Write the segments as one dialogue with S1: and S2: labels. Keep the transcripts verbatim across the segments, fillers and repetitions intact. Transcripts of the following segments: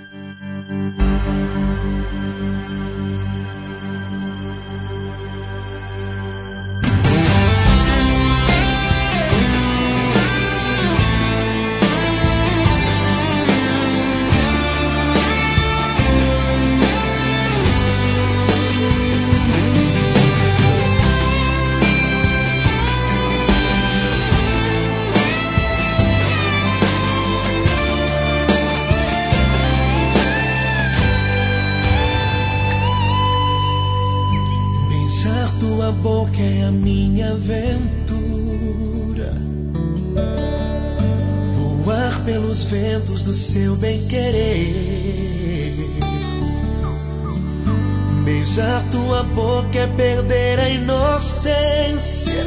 S1: Tua boca é a minha aventura, voar pelos ventos do seu bem-querer. Beijar tua boca é perder a inocência.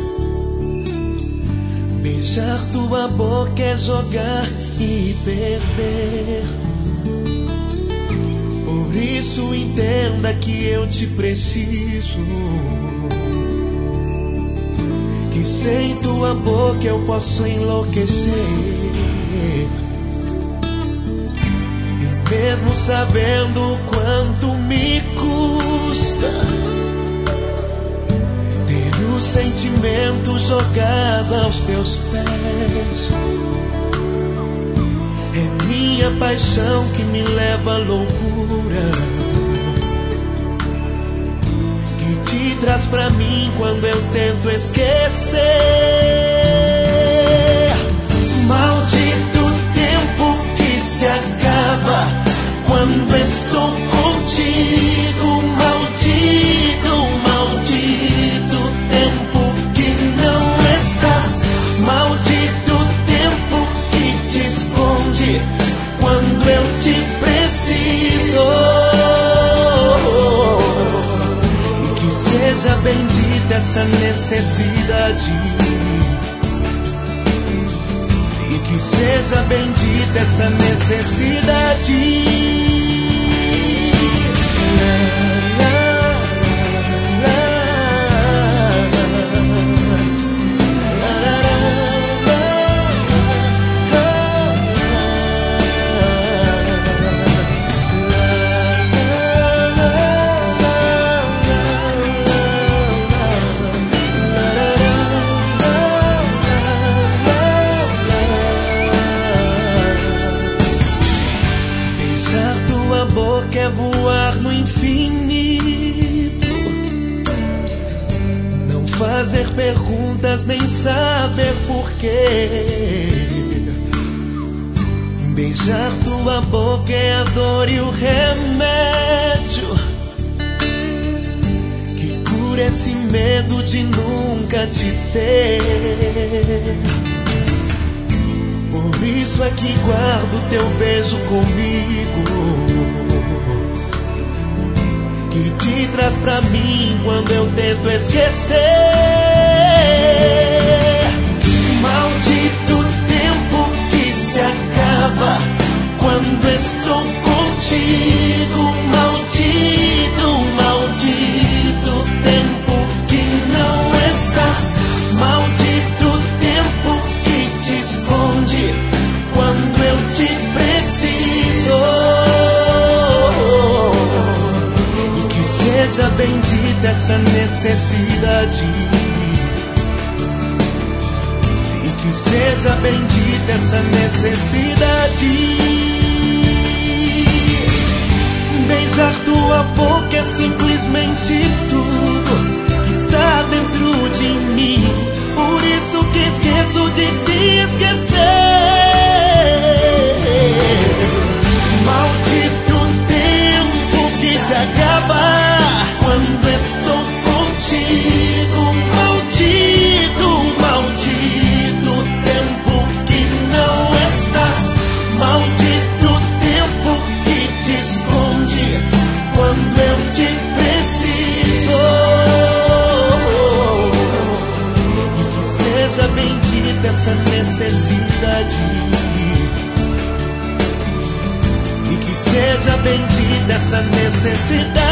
S1: Beijar tua boca é jogar e perder. Por isso entenda que eu te preciso, que sem tua boca eu posso enlouquecer. E mesmo sabendo o quanto me custa ter o sentimento jogado aos teus pés, é minha paixão que me leva à loucura, que te traz pra mim quando eu tento esquecer. Maldito tempo que se acaba quando estou contigo. Maldito, maldito tempo que não estás. Maldito tempo que te esconde quando eu te preciso. E que seja bendita essa necessidade, e que seja bendita essa necessidade. Quer voar no infinito, não fazer perguntas nem saber porquê. Beijar tua boca é a dor e o remédio que cura esse medo de nunca te ter. Por isso é que guardo teu beijo comigo, que te traz pra mim quando eu tento esquecer. Maldito tempo que se acaba quando estou contigo. Maldito, maldito tempo que não estás. Maldito tempo que te esconde quando eu te preciso. Seja bendita essa necessidade, e que seja bendita essa necessidade. Beijar tua boca é simplesmente tudo que está dentro de mim. Por isso que esqueço de te esquecer. Maldito tempo que se acaba quando estou contigo. Maldito, maldito tempo que não estás. Maldito tempo que te esconde quando eu te preciso. E que seja bendita essa necessidade, e que seja bendita essa necessidade.